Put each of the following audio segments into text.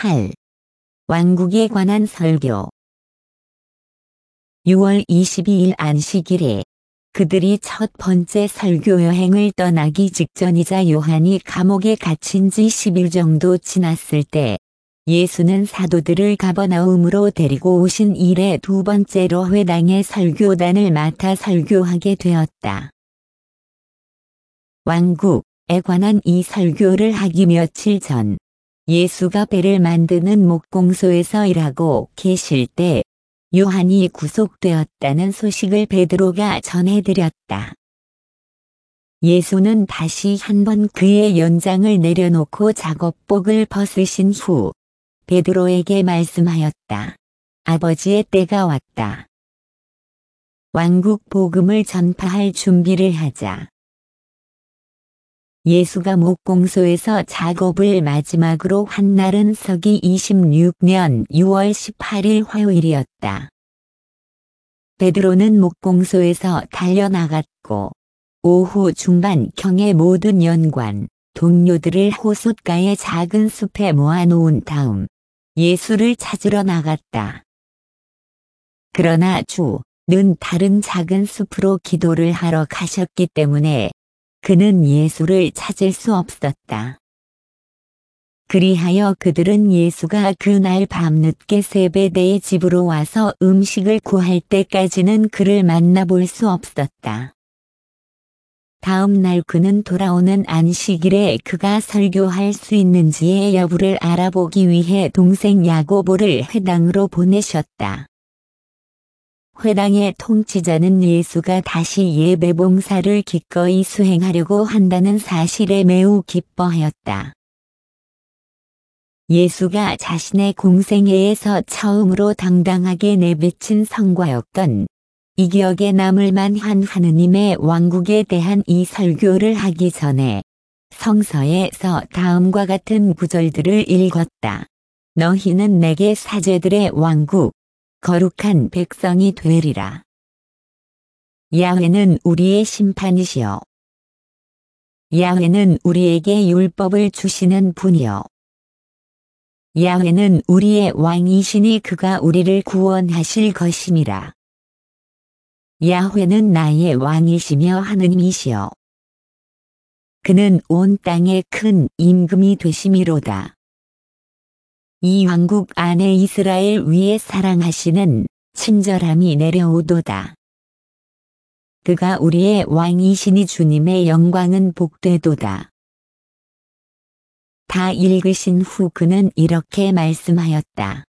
8. 왕국에 관한 설교. 6월 22일 안식일에 그들이 첫 번째 설교 여행을 떠나기 직전이자 요한이 감옥에 갇힌 지 10일 정도 지났을 때 예수는 사도들을 가버나움으로 데리고 오신 이래 두 번째로 회당의 설교단을 맡아 설교하게 되었다. 왕국에 관한 이 설교를 하기 며칠 전 예수가 배를 만드는 목공소에서 일하고 계실 때 요한이 구속되었다는 소식을 베드로가 전해드렸다. 예수는 다시 한번 그의 연장을 내려놓고 작업복을 벗으신 후 베드로에게 말씀하였다. 아버지의 때가 왔다. 왕국 복음을 전파할 준비를 하자. 예수가 목공소에서 작업을 마지막으로 한 날은 서기 26년 6월 18일 화요일이었다. 베드로는 목공소에서 달려나갔고 오후 중반경에 모든 연관, 동료들을 호숫가의 작은 숲에 모아놓은 다음 예수를 찾으러 나갔다. 그러나 주는 다른 작은 숲으로 기도를 하러 가셨기 때문에 그는 예수를 찾을 수 없었다. 그리하여 그들은 예수가 그날 밤늦게 세베대의 집으로 와서 음식을 구할 때까지는 그를 만나볼 수 없었다. 다음 날 그는 돌아오는 안식일에 그가 설교할 수 있는지의 여부를 알아보기 위해 동생 야고보를 회당으로 보내셨다. 회당의 통치자는 예수가 다시 예배 봉사를 기꺼이 수행하려고 한다는 사실에 매우 기뻐하였다. 예수가 자신의 공생애에서 처음으로 당당하게 내비친 성과였던 이 기억에 남을 만한 하느님의 왕국에 대한 이 설교를 하기 전에 성서에서 다음과 같은 구절들을 읽었다. 너희는 내게 사제들의 왕국, 거룩한 백성이 되리라. 야훼는 우리의 심판이시여. 야훼는 우리에게 율법을 주시는 분이여. 야훼는 우리의 왕이시니 그가 우리를 구원하실 것임이라. 야훼는 나의 왕이시며 하느님이시여. 그는 온 땅에 큰 임금이 되심이로다. 이 왕국 안에 이스라엘 위에 사랑하시는 친절함이 내려오도다. 그가 우리의 왕이시니 주님의 영광은 복되도다. 다 읽으신 후 그는 이렇게 말씀하였다.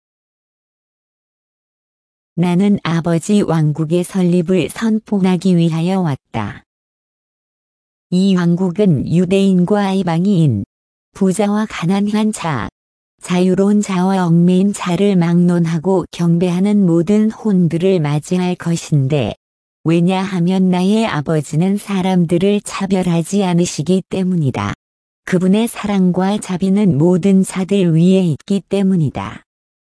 나는 아버지 왕국의 설립을 선포하기 위하여 왔다. 이 왕국은 유대인과 이방인, 부자와 가난한 자, 자유로운 자와 얽매인 자를 막론하고 경배하는 모든 혼들을 맞이할 것인데, 왜냐하면 나의 아버지는 사람들을 차별하지 않으시기 때문이다. 그분의 사랑과 자비는 모든 자들 위에 있기 때문이다.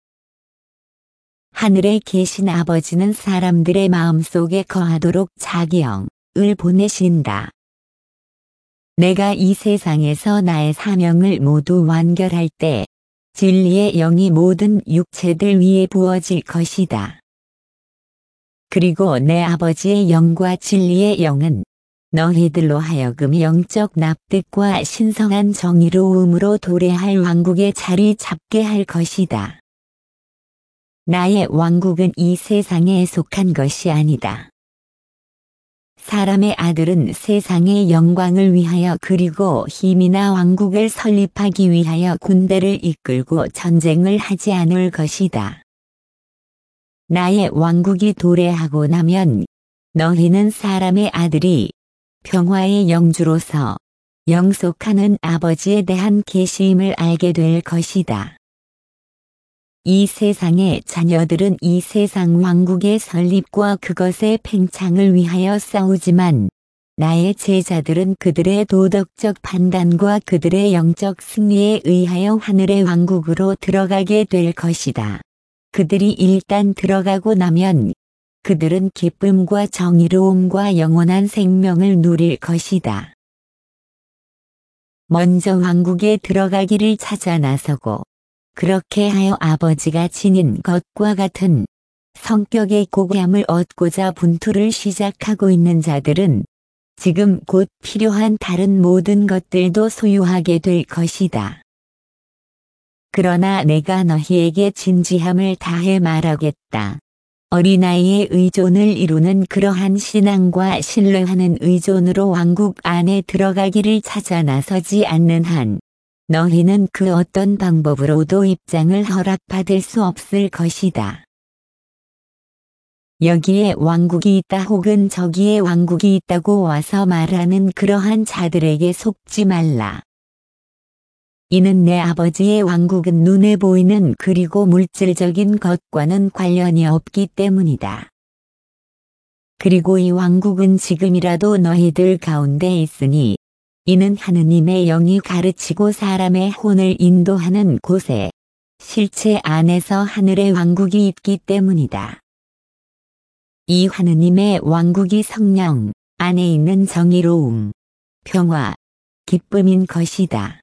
하늘에 계신 아버지는 사람들의 마음속에 거하도록 자기 영을 보내신다. 내가 이 세상에서 나의 사명을 모두 완결할 때 진리의 영이 모든 육체들 위에 부어질 것이다. 그리고 내 아버지의 영과 진리의 영은 너희들로 하여금 영적 납득과 신성한 정의로움으로 도래할 왕국에 자리 잡게 할 것이다. 나의 왕국은 이 세상에 속한 것이 아니다. 사람의 아들은 세상의 영광을 위하여 그리고 힘이나 왕국을 설립하기 위하여 군대를 이끌고 전쟁을 하지 않을 것이다. 나의 왕국이 도래하고 나면 너희는 사람의 아들이 평화의 영주로서 영속하는 아버지에 대한 계시임을 알게 될 것이다. 이 세상의 자녀들은 이 세상 왕국의 설립과 그것의 팽창을 위하여 싸우지만 나의 제자들은 그들의 도덕적 판단과 그들의 영적 승리에 의하여 하늘의 왕국으로 들어가게 될 것이다. 그들이 일단 들어가고 나면 그들은 기쁨과 정의로움과 영원한 생명을 누릴 것이다. 먼저 왕국에 들어가기를 찾아 나서고 그렇게 하여 아버지가 지닌 것과 같은 성격의 고귀함을 얻고자 분투를 시작하고 있는 자들은 지금 곧 필요한 다른 모든 것들도 소유하게 될 것이다. 그러나 내가 너희에게 진지함을 다해 말하겠다. 어린아이의 의존을 이루는 그러한 신앙과 신뢰하는 의존으로 왕국 안에 들어가기를 찾아 나서지 않는 한 너희는 그 어떤 방법으로도 입장을 허락받을 수 없을 것이다. 여기에 왕국이 있다 혹은 저기에 왕국이 있다고 와서 말하는 그러한 자들에게 속지 말라. 이는 내 아버지의 왕국은 눈에 보이는 그리고 물질적인 것과는 관련이 없기 때문이다. 그리고 이 왕국은 지금이라도 너희들 가운데 있으니 이는 하느님의 영이 가르치고 사람의 혼을 인도하는 곳에 실체 안에서 하늘의 왕국이 있기 때문이다. 이 하느님의 왕국이 성령 안에 있는 정의로움, 평화, 기쁨인 것이다.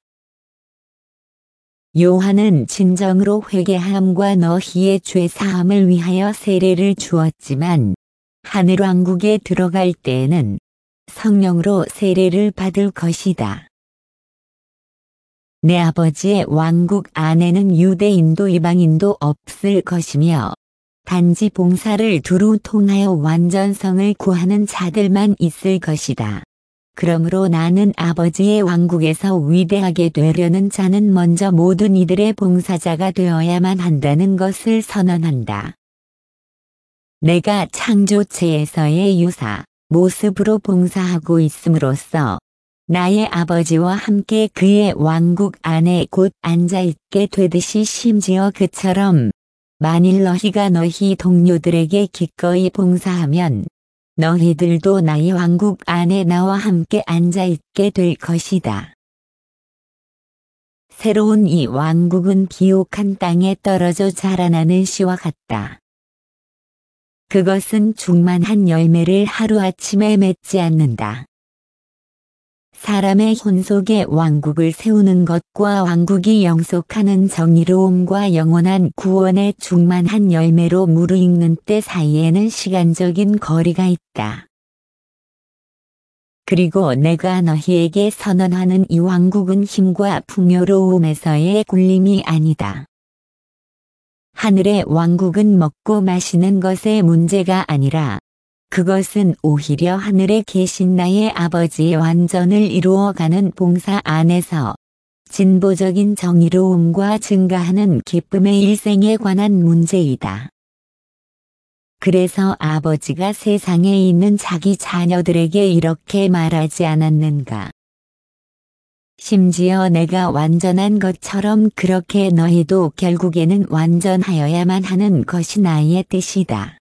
요한은 진정으로 회개함과 너희의 죄 사함을 위하여 세례를 주었지만 하늘왕국에 들어갈 때에는 성령으로 세례를 받을 것이다. 내 아버지의 왕국 안에는 유대인도 이방인도 없을 것이며 단지 봉사를 두루 통하여 완전성을 구하는 자들만 있을 것이다. 그러므로 나는 아버지의 왕국에서 위대하게 되려는 자는 먼저 모든 이들의 봉사자가 되어야만 한다는 것을 선언한다. 내가 창조체에서의 유사, 모습으로 봉사하고 있음으로써 나의 아버지와 함께 그의 왕국 안에 곧 앉아있게 되듯이 심지어 그처럼 만일 너희가 너희 동료들에게 기꺼이 봉사하면 너희들도 나의 왕국 안에 나와 함께 앉아있게 될 것이다. 새로운 이 왕국은 비옥한 땅에 떨어져 자라나는 씨와 같다. 그것은 충만한 열매를 하루아침에 맺지 않는다. 사람의 혼 속에 왕국을 세우는 것과 왕국이 영속하는 정의로움과 영원한 구원의 충만한 열매로 무르익는 때 사이에는 시간적인 거리가 있다. 그리고 내가 너희에게 선언하는 이 왕국은 힘과 풍요로움에서의 굴림이 아니다. 하늘의 왕국은 먹고 마시는 것의 문제가 아니라 그것은 오히려 하늘에 계신 나의 아버지의 완전을 이루어가는 봉사 안에서 진보적인 정의로움과 증가하는 기쁨의 일생에 관한 문제이다. 그래서 아버지가 세상에 있는 자기 자녀들에게 이렇게 말하지 않았는가? 심지어 내가 완전한 것처럼 그렇게 너희도 결국에는 완전하여야만 하는 것이 나의 뜻이다.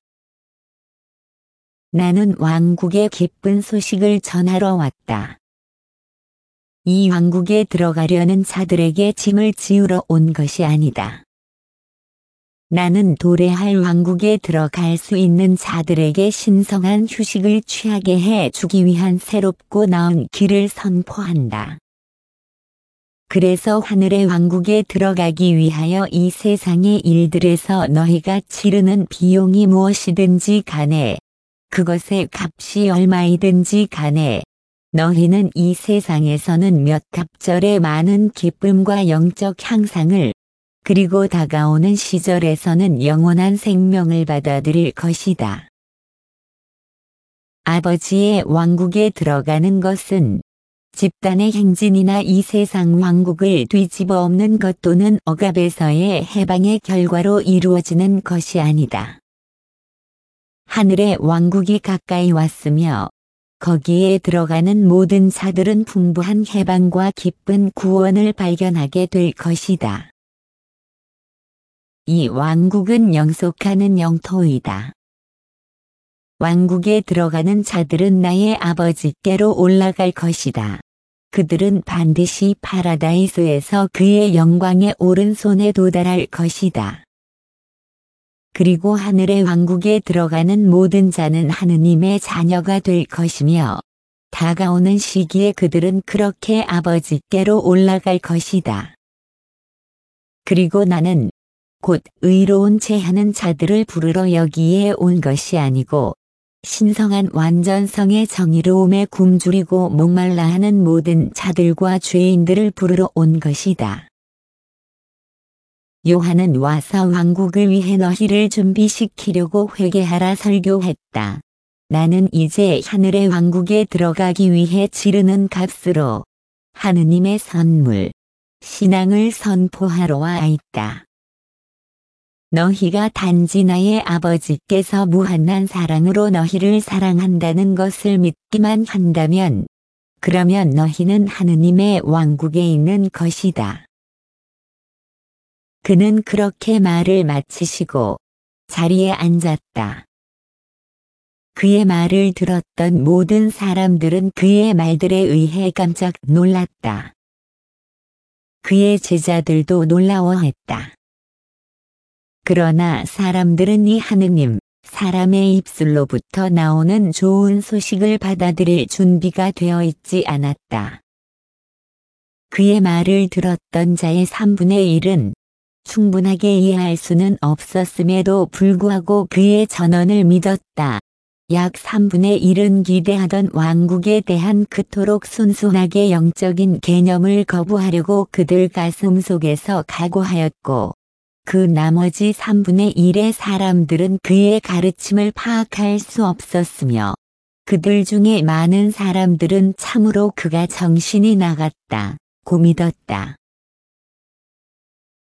나는 왕국의 기쁜 소식을 전하러 왔다. 이 왕국에 들어가려는 자들에게 짐을 지우러 온 것이 아니다. 나는 도래할 왕국에 들어갈 수 있는 자들에게 신성한 휴식을 취하게 해 주기 위한 새롭고 나은 길을 선포한다. 그래서 하늘의 왕국에 들어가기 위하여 이 세상의 일들에서 너희가 치르는 비용이 무엇이든지 간에 그것의 값이 얼마이든지 간에 너희는 이 세상에서는 몇 갑절의 많은 기쁨과 영적 향상을 그리고 다가오는 시절에서는 영원한 생명을 받아들일 것이다. 아버지의 왕국에 들어가는 것은 집단의 행진이나 이 세상 왕국을 뒤집어 엎는 것 또는 억압에서의 해방의 결과로 이루어지는 것이 아니다. 하늘의 왕국이 가까이 왔으며 거기에 들어가는 모든 자들은 풍부한 해방과 기쁜 구원을 발견하게 될 것이다. 이 왕국은 영속하는 영토이다. 왕국에 들어가는 자들은 나의 아버지께로 올라갈 것이다. 그들은 반드시 파라다이스에서 그의 영광의 오른손에 도달할 것이다. 그리고 하늘의 왕국에 들어가는 모든 자는 하느님의 자녀가 될 것이며 다가오는 시기에 그들은 그렇게 아버지께로 올라갈 것이다. 그리고 나는 곧 의로운 제하는 자들을 부르러 여기에 온 것이 아니고 신성한 완전성의 정의로움에 굶주리고 목말라 하는 모든 자들과 죄인들을 부르러 온 것이다. 요한은 와서 왕국을 위해 너희를 준비시키려고 회개하라 설교했다. 나는 이제 하늘의 왕국에 들어가기 위해 지르는 값으로 하느님의 선물, 신앙을 선포하러 와 있다. 너희가 단지 나의 아버지께서 무한한 사랑으로 너희를 사랑한다는 것을 믿기만 한다면, 그러면 너희는 하느님의 왕국에 있는 것이다. 그는 그렇게 말을 마치시고 자리에 앉았다. 그의 말을 들었던 모든 사람들은 그의 말들에 의해 깜짝 놀랐다. 그의 제자들도 놀라워했다. 그러나 사람들은 이 하느님, 사람의 입술로부터 나오는 좋은 소식을 받아들일 준비가 되어 있지 않았다. 그의 말을 들었던 자의 3분의 1은 충분하게 이해할 수는 없었음에도 불구하고 그의 전언을 믿었다. 약 3분의 1은 기대하던 왕국에 대한 그토록 순수하게 영적인 개념을 거부하려고 그들 가슴 속에서 각오하였고, 그 나머지 3분의 1의 사람들은 그의 가르침을 파악할 수 없었으며, 그들 중에 많은 사람들은 참으로 그가 정신이 나갔다 고 믿었다.